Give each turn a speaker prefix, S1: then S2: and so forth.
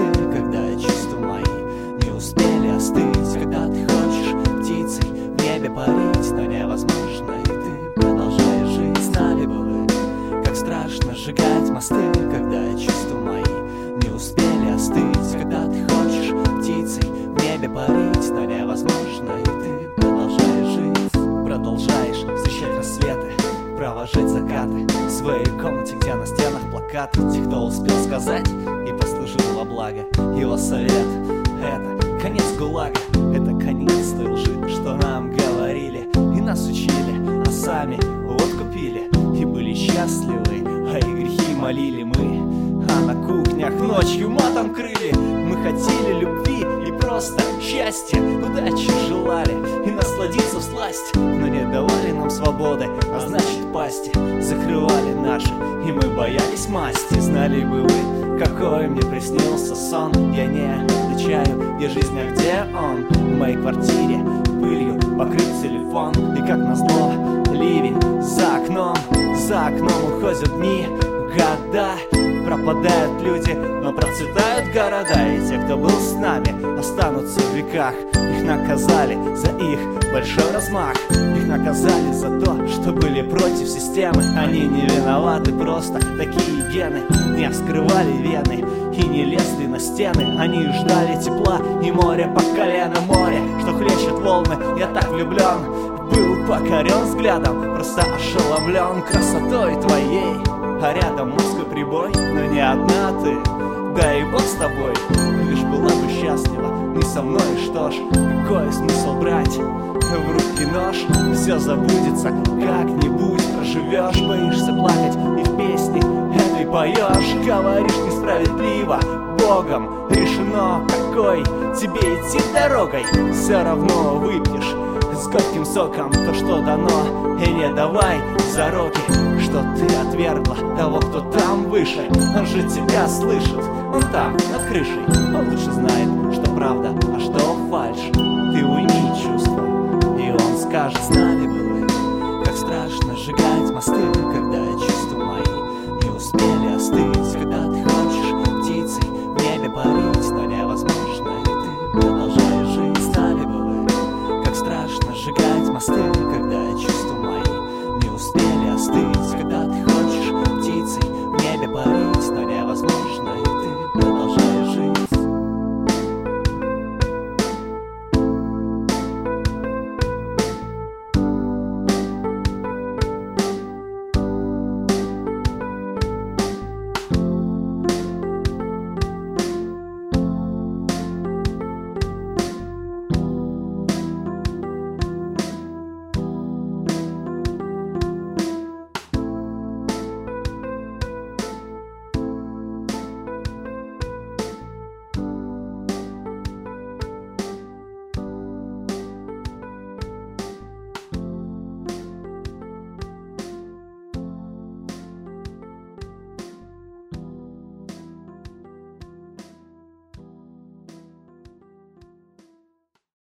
S1: когда чувства мои не успели остыть. Когда ты хочешь птицей в небе парить, но невозможно, и ты продолжаешь жить. Знали бы вы, как страшно сжигать мосты, когда чувства мои не успели остыть. Когда ты хочешь птицей в небе парить, но невозможно, и ты продолжаешь жить. Продолжаешь встречать рассветы, провожать закаты в своей комнате, где на стенах плакаты тех, кто успел сказать и послужил во благо. Его совет — это конец ГУЛАГа, это конец той лжи, что нам говорили и нас учили, а сами вот купили и были счастливы, а и грехи молили мы. А на кухнях ночью матом крыли. Мы хотели любви и просто счастья, удачи желали и насладиться всласть, но не давали нам свободы, а значит пасти закрывали наши, и мы боялись масти. Знали бы вы, какой мне приснился сон. Я не отличаю, где жизнь, а где он. В моей квартире пылью покрыт телефон, и как назло ливень за окном уходят дни, года. Пропадают люди, но процветают города. И те, кто был с нами, останутся в веках. Их наказали за их большой размах. Их наказали за то, что были против системы. Они не виноваты, просто такие гены. Не вскрывали вены и не лезли на стены. Они ждали тепла и моря по колено. Море, что хлещет волны, я так влюблен. Был покорен взглядом, просто ошеломлен красотой твоей. А рядом морской прибой, но не одна ты, да и Бог с тобой. Лишь была бы счастлива, не со мной, что ж, какой смысл брать в руки нож? Все забудется, как-нибудь проживешь. Боишься плакать и в песне этой поешь. Говоришь несправедливо, Богом решено, какой тебе идти дорогой. Все равно выпьешь с горьким соком то, что дано, и не давай зароки, что ты отвергла того, кто там выше. Он же тебя слышит, он там, над крышей. Он лучше знает, что правда, а что фальшь. Ты уйми чувства, и он скажет. Знали бы вы, как страшно сжигать мосты, когда чувства мои не успели остыть. Когда ты хочешь птицей в небе парить,